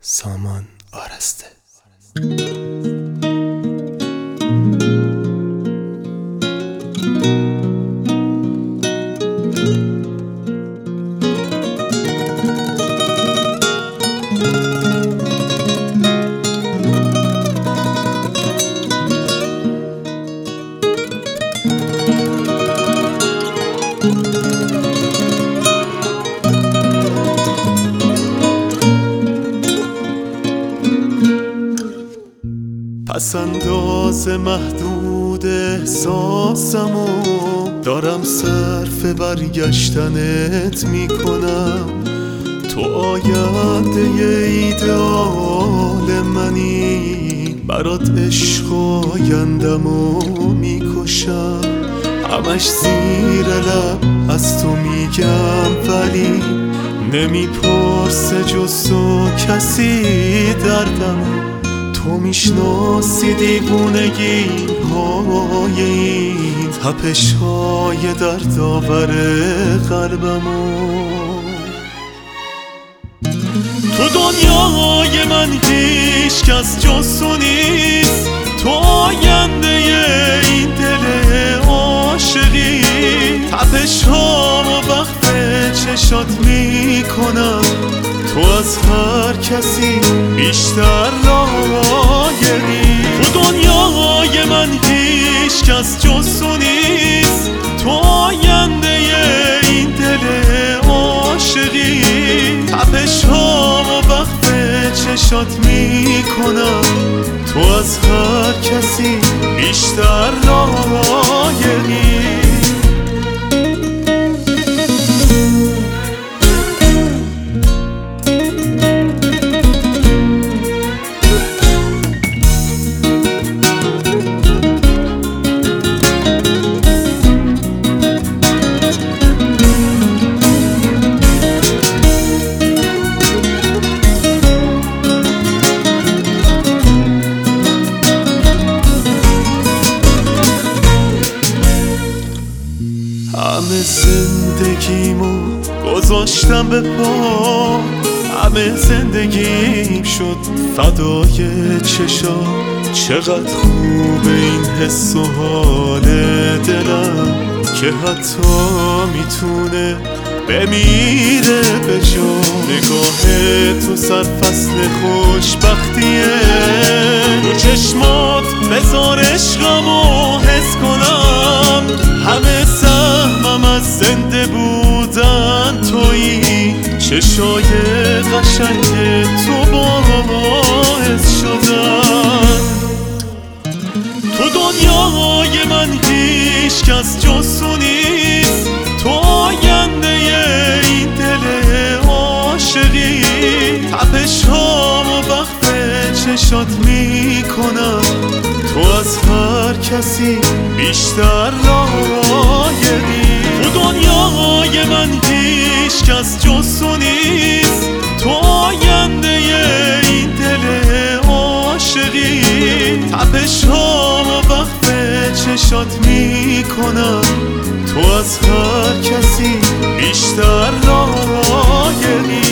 سامان آرسته. پس انداز محدود احساسمو دارم صرف برگشتنت میکنم. تو آینده ایدئال منی، برات عشق آیندمو میکشم. همش زیر لب از تو میگم ولی نمیپرسه جز تو کسی دردمو. تو میشناسی دیوونگی های این تپش های دردآور قلبمو. تو دنیای من هیچ کس جز تو نیست. تو آینده این دل عاشقی. تپش هامو وقت چشات میکنم. تو از هر کسی بیشتر لایقی. تو دنیای من هیچ کس جز تو نیست. تو آینده این دل عاشقی. تپش هامو وقت چشات میکنم. تو از هر کسی بیشتر لایقی. همه زندگیمو گذاشتم به پا. همه زندگیم شد فدای چشام. چقدر خوبه این حس و حال دلم که حتی میتونه بمیره به جا. نگاه تو سرفصل خوشبختیه. رو چشمات بذار عشقمو حس کنم. همه سهمم از زنده بودن تویی. چشای قشنگ تو باعث شدن. تو دنیای من هیچ کس جز تو نیست. تو آینده این دل عاشقی. تپش هامو وقت چشات میکنم. تو از هر کسی بیشتر لایقی. تو دنیای من هیچ کس جز تو نیست. تو آینده این دل عاشقی. تپش هامو وقت چشات میکنم. تو از هر کسی بیشتر لایقی.